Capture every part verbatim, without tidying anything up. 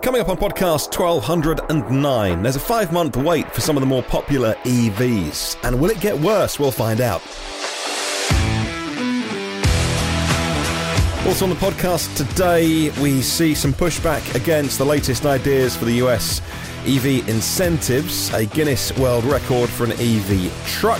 Coming up on podcast twelve oh nine, there's a five-month wait for some of the more popular E Vs. And will it get worse? We'll find out. Also on the podcast today, we see some pushback against the latest ideas for the U S E V incentives, a Guinness World Record for an E V truck,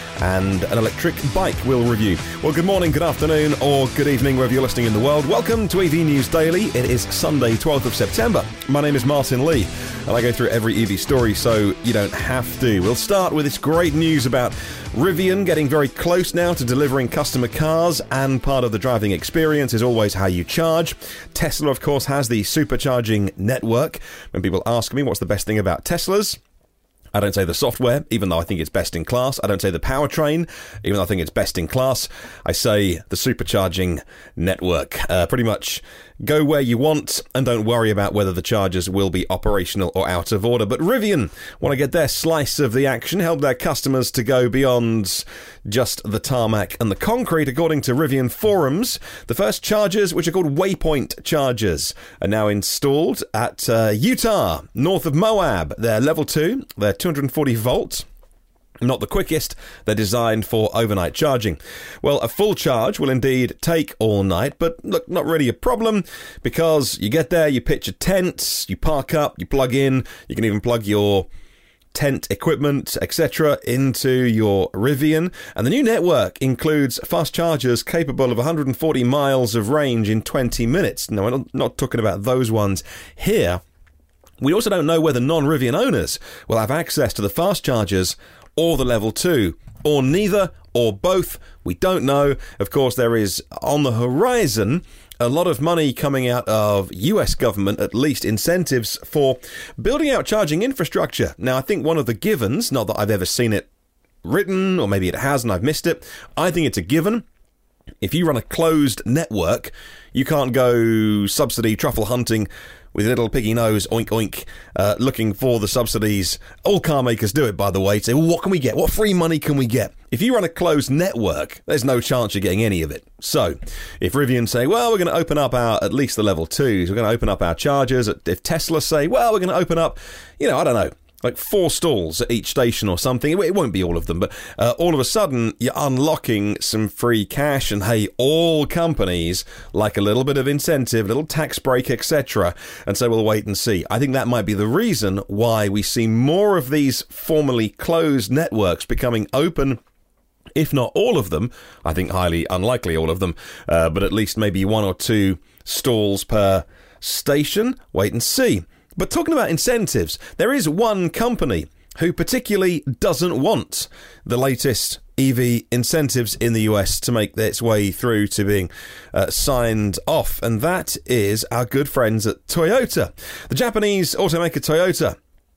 and an electric bike we'll review. Well, good morning, good afternoon, or good evening, wherever you're listening in the world. Welcome to E V News Daily. It is Sunday, twelfth of September. My name is Martin Lee, and I go through every E V story so you don't have to. We'll start with this great news about Rivian getting very close now to delivering customer cars, and part of the driving experience is always how you charge. Tesla, of course, has the supercharging network. When people ask me what's the best thing about Teslas, I don't say the software, even though I think it's best in class. I don't say the powertrain, even though I think it's best in class. I say the supercharging network. Uh, pretty much go where you want and don't worry about whether the chargers will be operational or out of order. But Rivian want to get their slice of the action, help their customers to go beyond just the tarmac and the concrete. According to Rivian forums, the first chargers, which are called Waypoint chargers, are now installed at uh, Utah, north of Moab. They're level two, they're two hundred forty volt. Not the quickest, they're designed for overnight charging. Well, a full charge will indeed take all night, but look, not really a problem, because you get there, you pitch a tent, you park up, you plug in, you can even plug your tent equipment, et cetera into your Rivian. And the new network includes fast chargers capable of one hundred forty miles of range in twenty minutes. Now, I'm not talking about those ones here. We also don't know whether non-Rivian owners will have access to the fast chargers or the level two, or neither, or both. We don't know. Of course, there is on the horizon a lot of money coming out of U S government, at least incentives for building out charging infrastructure. Now, I think one of the givens, not that I've ever seen it written, or maybe it has and I've missed it, I think it's a given. If you run a closed network, you can't go subsidy truffle hunting with a little piggy nose, oink oink, uh, looking for the subsidies. All car makers do it, by the way. Say, well, what can we get? What free money can we get? If you run a closed network, there's no chance you're getting any of it. So, if Rivian say, well, we're going to open up our, at least the level twos, we're going to open up our chargers. If Tesla say, well, we're going to open up, you know, I don't know, like four stalls at each station or something. It won't be all of them, but uh, all of a sudden you're unlocking some free cash, and hey, all companies like a little bit of incentive, a little tax break, et cetera. And so we'll wait and see. I think that might be the reason why we see more of these formerly closed networks becoming open. If not all of them, I think highly unlikely all of them, uh, but at least maybe one or two stalls per station. Wait and see. But talking about incentives, there is one company who particularly doesn't want the latest E V incentives in the U S to make its way through to being uh, signed off, and that is our good friends at Toyota. The Japanese automaker Toyota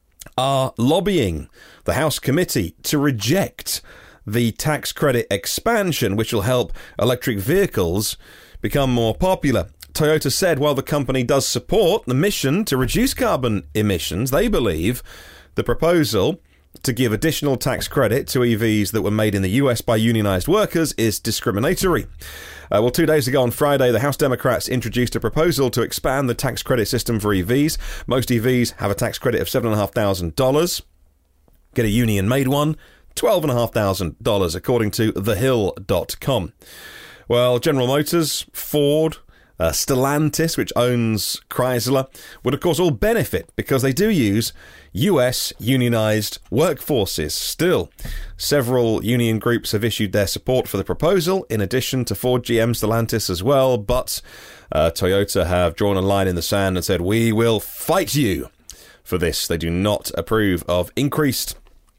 are lobbying the House committee to reject the tax credit expansion, which will help electric vehicles become more popular. Toyota said while the company does support the mission to reduce carbon emissions, they believe the proposal to give additional tax credit to E Vs that were made in the U S by unionized workers is discriminatory. Uh, well, two days ago on Friday, the House Democrats introduced a proposal to expand the tax credit system for E Vs. Most E Vs have a tax credit of seven thousand five hundred dollars. Get a union-made one, twelve thousand five hundred dollars, according to the hill dot com. Well, General Motors, Ford, Uh, Stellantis, which owns Chrysler, would of course all benefit because they do use U S unionized workforces. Still, several union groups have issued their support for the proposal, in addition to Ford, G M, Stellantis as well, but uh, Toyota have drawn a line in the sand and said, we will fight you for this. They do not approve of increased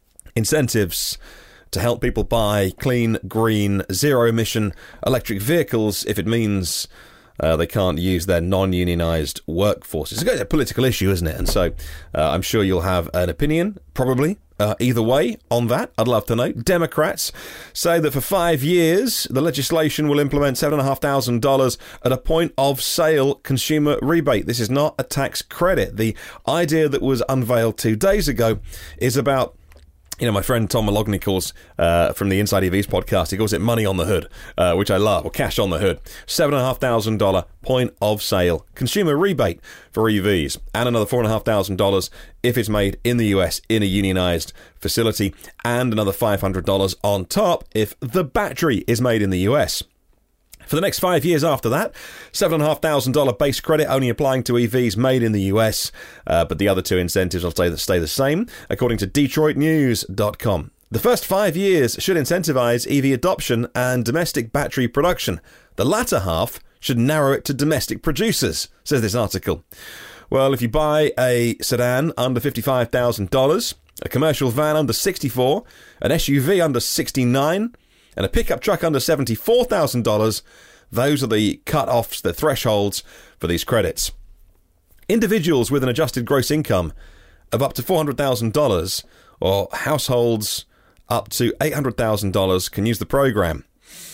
incentives to help people buy clean, green, zero-emission electric vehicles if it means Uh, they can't use their non-unionized workforces. It's a political issue, isn't it? And so uh, I'm sure you'll have an opinion, probably, uh, either way on that. I'd love to know. Democrats say that for five years, the legislation will implement seven thousand five hundred dollars at a point of sale consumer rebate. This is not a tax credit. The idea that was unveiled two days ago is about You know, my friend Tom Malogny calls, uh, from the Inside E Vs podcast, he calls it money on the hood, uh, which I love, or cash on the hood. seven thousand five hundred dollars point of sale consumer rebate for E Vs, and another four thousand five hundred dollars if it's made in the U S in a unionized facility, and another five hundred dollars on top if the battery is made in the U S. For the next five years after that, seven thousand five hundred dollars base credit only applying to E Vs made in the U S, uh, but the other two incentives will stay, stay the same, according to Detroit News dot com. The first five years should incentivize E V adoption and domestic battery production. The latter half should narrow it to domestic producers, says this article. Well, if you buy a sedan under fifty-five thousand dollars, a commercial van under sixty-four thousand dollars, an S U V under sixty-nine thousand dollars, and a pickup truck under seventy-four thousand dollars, those are the cut-offs, the thresholds for these credits. Individuals with an adjusted gross income of up to four hundred thousand dollars or households up to eight hundred thousand dollars can use the program.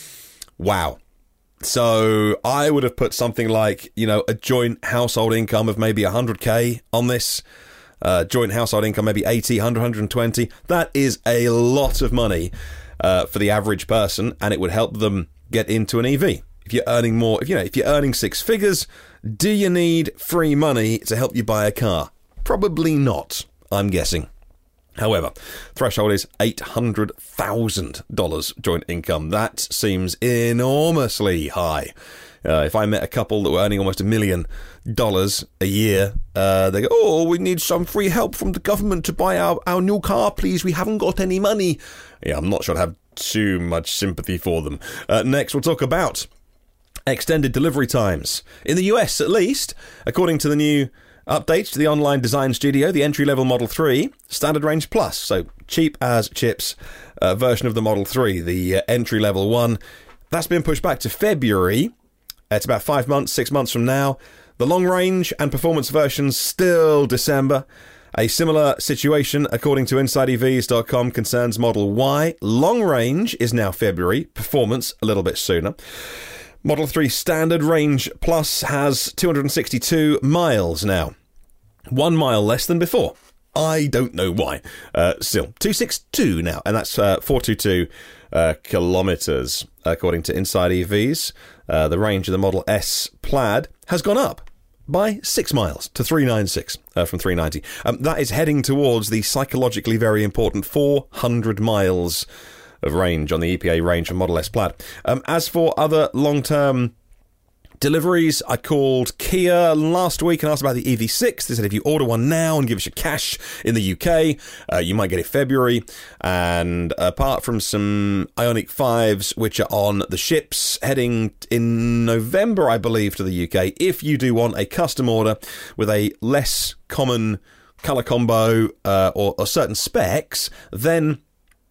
Wow. So I would have put something like, you know, a joint household income of maybe one hundred K on this. Uh, joint household income maybe eighty, one hundred, one hundred twenty. That is a lot of money uh, for the average person, and it would help them get into an E V. If you're earning more, if you know, if you're earning six figures, do you need free money to help you buy a car? Probably not, I'm guessing. However, threshold is eight hundred thousand dollars joint income. That seems enormously high. Uh, if I met a couple that were earning almost a million dollars a year, uh, they go, oh, we need some free help from the government to buy our, our new car, please. We haven't got any money. Yeah, I'm not sure I'd have too much sympathy for them. Uh, next, we'll talk about extended delivery times. In the U S, at least, according to the new updates to the online design studio, the entry-level Model three, Standard Range Plus, so cheap as chips uh, version of the Model three, the uh, entry-level one, that's been pushed back to February. It's about five months, six months from now. The long-range and performance versions still December. A similar situation, according to Inside E Vs dot com, concerns Model Y. Long range is now February, performance a little bit sooner. Model three Standard Range Plus has two hundred sixty-two miles now. One mile less than before. I don't know why. Uh, still, two hundred sixty-two now, and that's uh, four hundred twenty-two uh, kilometres, according to Inside E Vs. Uh, the range of the Model S Plaid has gone up by six miles to three hundred ninety-six uh, from three hundred ninety. Um, that is heading towards the psychologically very important four hundred miles of range on the E P A range of Model S Plaid. Um, as for other long-term deliveries, I called Kia last week and asked about the E V six. They said if you order one now and give us your cash in the U K, uh, you might get it February. And apart from some Ioniq fives, which are on the ships heading in November, I believe, to the U K, if you do want a custom order with a less common colour combo uh, or, or certain specs, then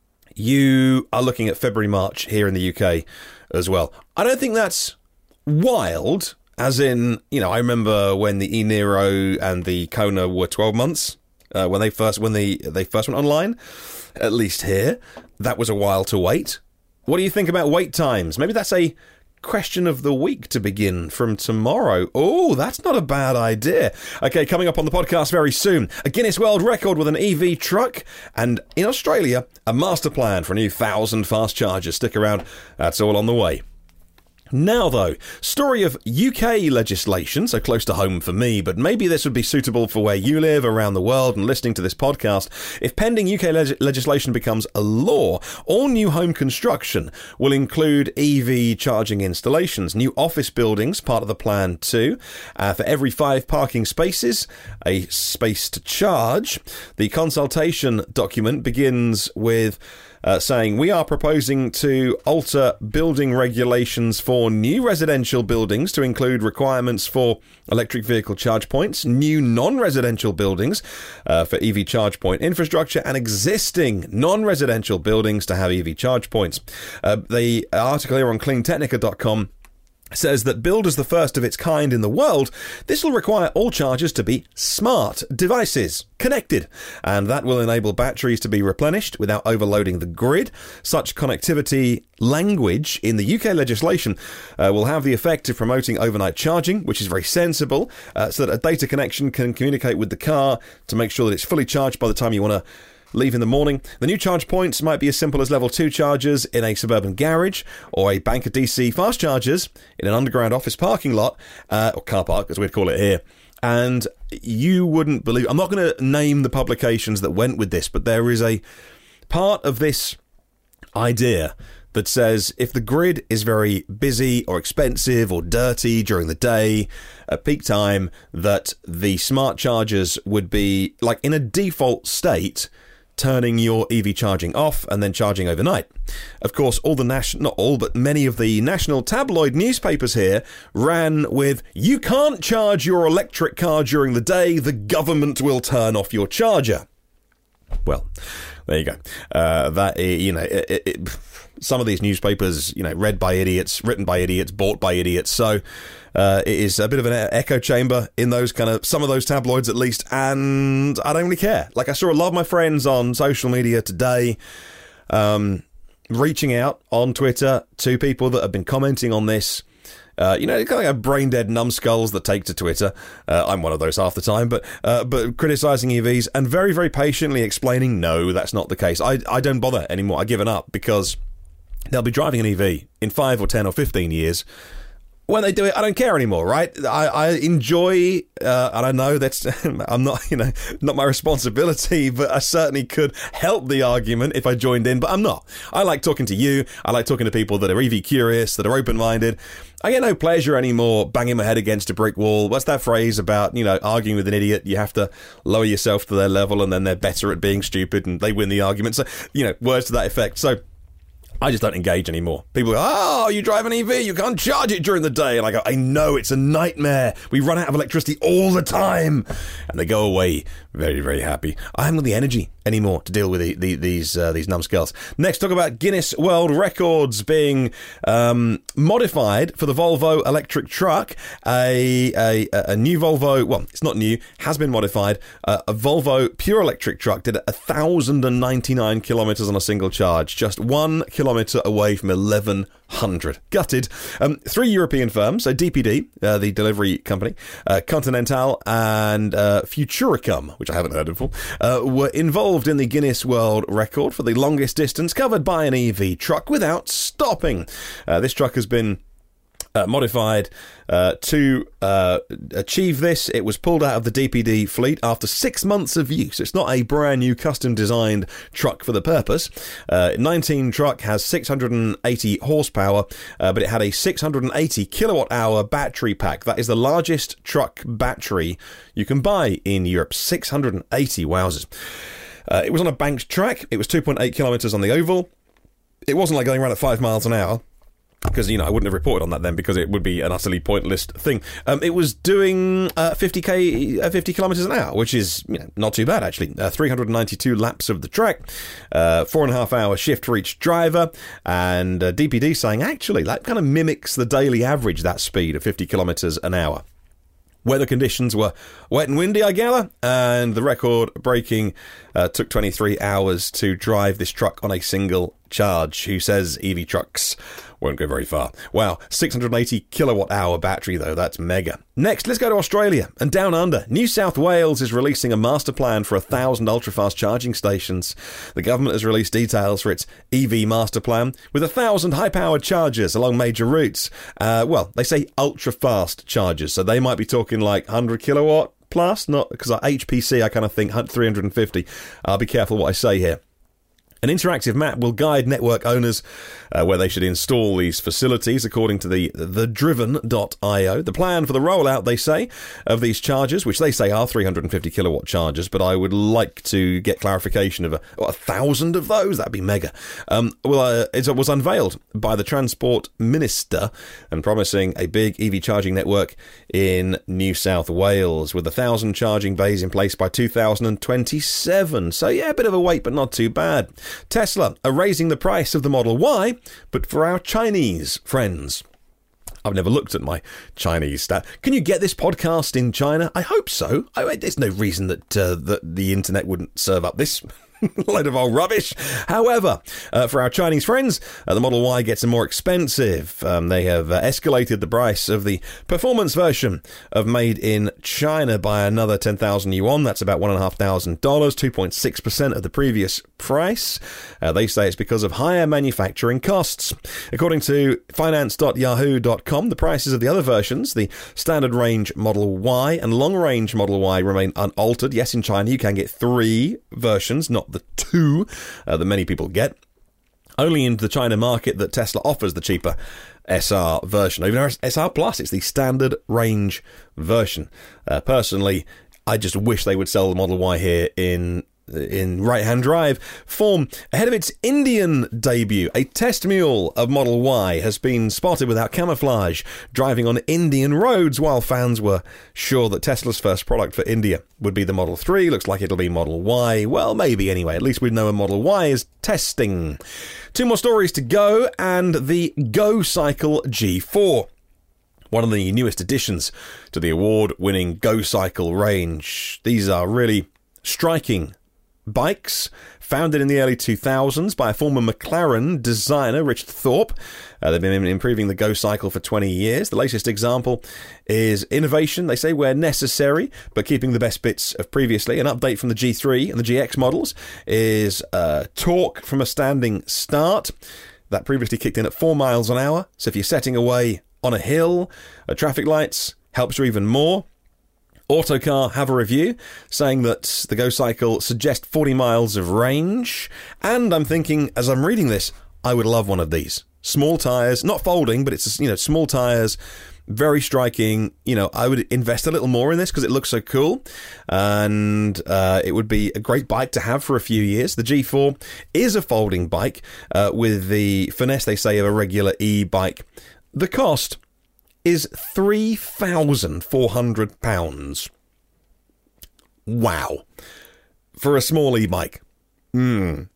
you are looking at February, March here in the U K as well. I don't think that's wild, as in, you know, I remember when the e-Niro and the Kona were twelve months uh, when they first when they they first went online. At least here, that was a while to wait. What do you think about wait times? Maybe that's a question of the week to begin from tomorrow. Oh, that's not a bad idea. Okay, coming up on the podcast very soon, a Guinness World Record with an E V truck, and in Australia, a master plan for a new thousand fast chargers. Stick around, that's all on the way. Now, though, story of U K legislation, so close to home for me, but maybe this would be suitable for where you live around the world and listening to this podcast. If pending U K leg- legislation becomes a law, all new home construction will include E V charging installations. New office buildings, part of the plan too. Uh, for every five parking spaces, a space to charge. The consultation document begins with Uh, saying, we are proposing to alter building regulations for new residential buildings to include requirements for electric vehicle charge points, new non-residential buildings uh, for E V charge point infrastructure, and existing non-residential buildings to have E V charge points. Uh, the article here on clean technica dot com says that billed as the first of its kind in the world, this will require all chargers to be smart devices, connected, and that will enable batteries to be replenished without overloading the grid. Such connectivity language in the U K legislation uh, will have the effect of promoting overnight charging, which is very sensible, uh, so that a data connection can communicate with the car to make sure that it's fully charged by the time you want to leave in the morning. The new charge points might be as simple as level two chargers in a suburban garage, or a bank of D C fast chargers in an underground office parking lot, uh, or car park, as we'd call it here. And you wouldn't believe... I'm not going to name the publications that went with this, but there is a part of this idea that says if the grid is very busy or expensive or dirty during the day at peak time, that the smart chargers would be, like, in a default state, turning your E V charging off and then charging overnight. Of course, all the national, not all, but many of the national tabloid newspapers here ran with, you can't charge your electric car during the day, the government will turn off your charger. Well, there you go. Uh, that, you know, it, it, it, some of these newspapers, you know, read by idiots, written by idiots, bought by idiots. So uh, it is a bit of an echo chamber in those kind of, some of those tabloids at least. And I don't really care. Like, I saw a lot of my friends on social media today um, reaching out on Twitter to people that have been commenting on this. Uh, you know, kind of like brain-dead numbskulls that take to Twitter. Uh, I'm one of those half the time, but uh, but criticising E Vs and very, very patiently explaining, no, that's not the case. I, I don't bother anymore. I've given up because they'll be driving an E V in five or ten or fifteen years. When they do it, I don't care anymore, right? I, I enjoy, uh, and I know that's, I'm not, you know, not my responsibility, but I certainly could help the argument if I joined in, but I'm not. I like talking to you. I like talking to people that are E V curious, that are open-minded. I get no pleasure anymore banging my head against a brick wall. What's that phrase about, you know, arguing with an idiot? You have to lower yourself to their level and then they're better at being stupid and they win the argument. So, you know, words to that effect. So, I just don't engage anymore. People go, oh, you drive an E V, you can't charge it during the day. And I go, I know, it's a nightmare. We run out of electricity all the time. And they go away very, very happy. I haven't got the energy anymore to deal with the, the, these uh, these numbskulls. Next, talk about Guinness World Records being um, modified for the Volvo electric truck. A, a, a new Volvo, well, it's not new, has been modified. Uh, a Volvo pure electric truck did one thousand ninety-nine kilometres on a single charge. Just one kilometre away from eleven hundred. Gutted. Um, three European firms, so D P D, uh, the delivery company, uh, Continental and uh, Futuricum, which I haven't heard of before, uh, were involved in the Guinness World Record for the longest distance covered by an E V truck without stopping. Uh, this truck has been Uh, modified uh, to uh, achieve this. It was pulled out of the D P D fleet after six months of use. It's not a brand new custom designed truck for the purpose. Uh, nineteen truck has six hundred eighty horsepower, uh, but it had a six hundred eighty kilowatt hour battery pack. That is the largest truck battery you can buy in Europe. six hundred eighty, wowzers. Uh, it was on a banked track. It was two point eight kilometres on the oval. It wasn't like going around at five miles an hour. Because, you know, I wouldn't have reported on that then because it would be an utterly pointless thing. Um, it was doing uh, fifty k, uh, fifty kilometres an hour, which is, you know, not too bad, actually. Uh, three hundred ninety-two laps of the track, uh, four and a half hour shift for each driver, and uh, D P D saying, actually, that kind of mimics the daily average, that speed of fifty kilometres an hour. Weather conditions were wet and windy, I gather, and the record breaking uh, took twenty-three hours to drive this truck on a single charge. Who says E V trucks won't go very far? Wow, six hundred eighty kilowatt hour battery though, that's mega. Next, let's go to Australia and down under. New South Wales is releasing a master plan for a thousand ultra-fast charging stations. The government has released details for its E V master plan with a thousand high-powered chargers along major routes. Uh, well, they say ultra-fast chargers, so they might be talking like one hundred kilowatt plus, not because H P C I kind of think three hundred fifty. I'll be careful what I say here. An interactive map will guide network owners uh, where they should install these facilities, according to the the driven dot io. The plan for the rollout, they say, of these chargers, which they say are three hundred fifty kilowatt chargers, but I would like to get clarification of a, what, a thousand of those. That'd be mega. Um, well, uh, it was unveiled by the Transport Minister and promising a big E V charging network in New South Wales with a thousand charging bays in place by two thousand twenty-seven. So yeah, a bit of a wait, but not too bad. Tesla are raising the price of the Model Y, but for our Chinese friends. I've never looked at my Chinese stat. Can you get this podcast in China? I hope so. I, there's no reason that uh, that the internet wouldn't serve up this Load of old rubbish. However, uh, for our Chinese friends, uh, the Model Y gets more expensive. Um, they have uh, escalated the price of the performance version of Made in China by another ten thousand yuan. That's about one thousand five hundred dollars, two point six percent of the previous price. Uh, they say it's because of higher manufacturing costs. According to finance dot yahoo dot com, the prices of the other versions, the standard range Model Y and long range Model Y, remain unaltered. Yes, in China you can get three versions, not the two uh, that many people get. Only in the China market that Tesla offers the cheaper S R version. Even S R Plus, it's the standard range version. Uh, personally, I just wish they would sell the Model Y here in in right-hand drive form ahead of its Indian debut. A test mule of Model Y has been spotted without camouflage driving on Indian roads, while fans were sure that Tesla's first product for India would be the Model three. Looks like it'll be Model Y. Well, maybe anyway. At least we know a Model Y is testing. Two more stories to go, and the Go Cycle G four. One of the newest additions to the award-winning Go Cycle range. These are really striking bikes, founded in the early two thousands by a former McLaren designer, Richard Thorpe. Uh, they've been improving the Go Cycle for twenty years. The latest example is innovation, they say, where necessary, but keeping the best bits of previously. An update from the G three and the G X models is uh, torque from a standing start. That previously kicked in at four miles an hour. So if you're setting away on a hill, uh, traffic lights helps you even more. Autocar have a review saying that the Go Cycle suggests forty miles of range. And I'm thinking, as I'm reading this, I would love one of these. Small tyres, not folding, but it's, you know, small tyres, very striking. You know, I would invest a little more in this because it looks so cool. And uh, it would be a great bike to have for a few years. The G four is a folding bike uh, with the finesse, they say, of a regular e-bike. The cost is three thousand four hundred pounds. Wow. For a small e-bike. Mm.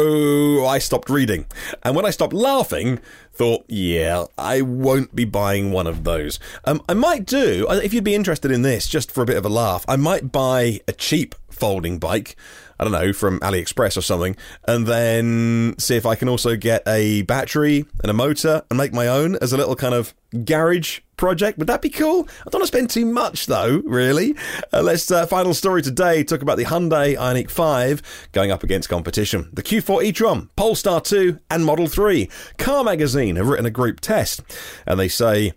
So I stopped reading. And when I stopped laughing, thought, yeah, I won't be buying one of those. Um, I might do, if you'd be interested in this, just for a bit of a laugh, I might buy a cheap folding bike, I don't know, from AliExpress or something, and then see if I can also get a battery and a motor and make my own as a little kind of garage project. Would that be cool? I don't want to spend too much, though, really. Uh, let's, uh, final story today, talk about the Hyundai Ioniq five going up against competition. The Q four e-tron, Polestar two, and Model three. Car Magazine have written a group test, and they say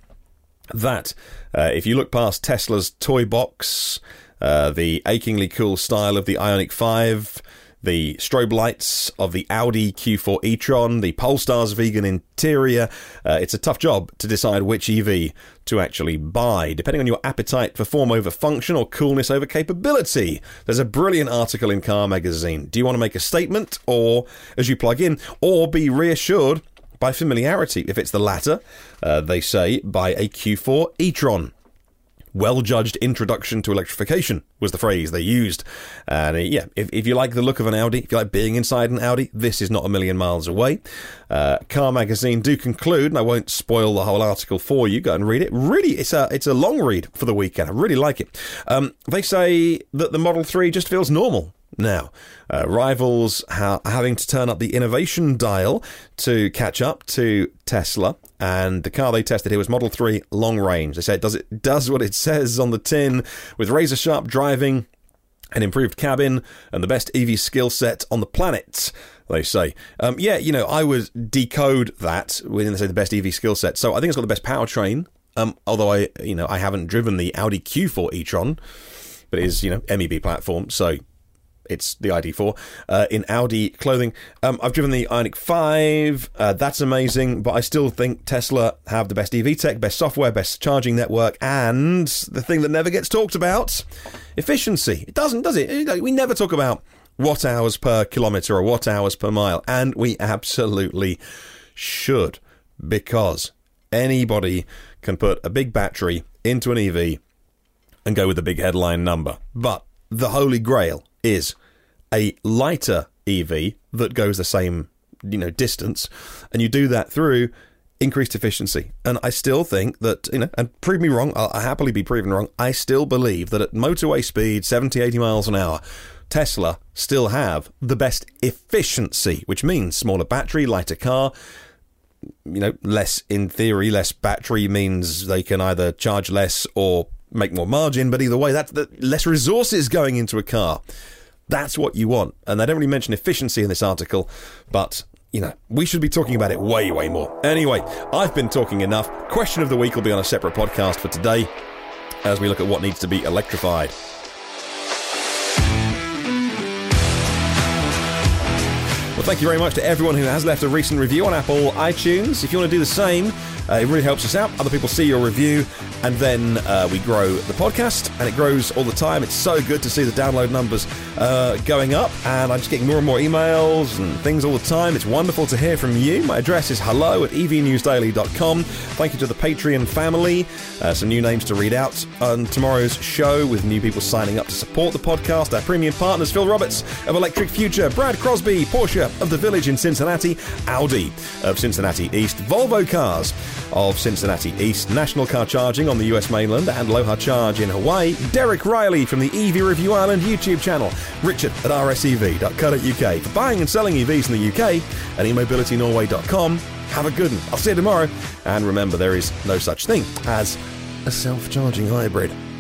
that uh, if you look past Tesla's toy box, Uh, the achingly cool style of the Ioniq five, the strobe lights of the Audi Q four e-tron, the Polestar's vegan interior, uh, it's a tough job to decide which E V to actually buy, depending on your appetite for form over function or coolness over capability. There's a brilliant article in Car Magazine. Do you want to make a statement, or as you plug in, or be reassured by familiarity? If it's the latter, uh, they say, buy a Q four e-tron. Well-judged introduction to electrification was the phrase they used. And uh, yeah, if, if you like the look of an Audi, if you like being inside an Audi, this is not a million miles away. Uh, Car Magazine do conclude, and I won't spoil the whole article for you, go and read it. Really, it's a it's a long read for the weekend. I really like it. Um, they say that the Model three just feels normal now. Uh, rivals ha- having to turn up the innovation dial to catch up to Tesla, and the car they tested here was Model three long range. They say it does, it does what it says on the tin, with razor sharp driving, an improved cabin, and the best E V skill set on the planet, they say. Um, yeah, you know, I would decode that when they say the best E V skill set. So I think it's got the best powertrain, um, although I, you know, I haven't driven the Audi Q four e-tron, but it is, you know, M E B platform, so it's the I D four uh, in Audi clothing. Um, I've driven the Ioniq five. Uh, that's amazing, but I still think Tesla have the best E V tech, best software, best charging network, and the thing that never gets talked about, efficiency. It doesn't, does it? We never talk about watt hours per kilometre or watt hours per mile, and we absolutely should, because anybody can put a big battery into an E V and go with a big headline number. But the holy grail is a lighter E V that goes the same, you know, distance, and you do that through increased efficiency. And I still think that, you know, and prove me wrong, I'll happily be proven wrong, I still believe that at motorway speed, seventy, eighty miles an hour, Tesla still have the best efficiency, which means smaller battery, lighter car. You know, less, in theory, less battery means they can either charge less or make more margin, but either way, that's the less resources going into a car. That's what you want. And they don't really mention efficiency in this article, but, you know, we should be talking about it way, way more. Anyway, I've been talking enough. Question of the week will be on a separate podcast for today as we look at what needs to be electrified. Well, thank you very much to everyone who has left a recent review on Apple iTunes. If you want to do the same, uh, it really helps us out. Other people see your review, and then uh, we grow the podcast, and it grows all the time. It's so good to see the download numbers uh, going up, and I'm just getting more and more emails and things all the time. It's wonderful to hear from you. My address is hello at e v news daily dot com. Thank you to the Patreon family. Uh, some new names to read out on tomorrow's show with new people signing up to support the podcast. Our premium partners, Phil Roberts of Electric Future, Brad Crosby, Porsche of the Village in Cincinnati, Audi of Cincinnati East, Volvo Cars of Cincinnati East, National Car Charging on the U S mainland and Aloha Charge in Hawaii, Derek Riley from the E V Review Island YouTube channel, Richard at r s e v dot co dot u k for buying and selling E Vs in the U K, and e mobility norway dot com. Have a good one. I'll see you tomorrow. And remember, there is no such thing as a self-charging hybrid.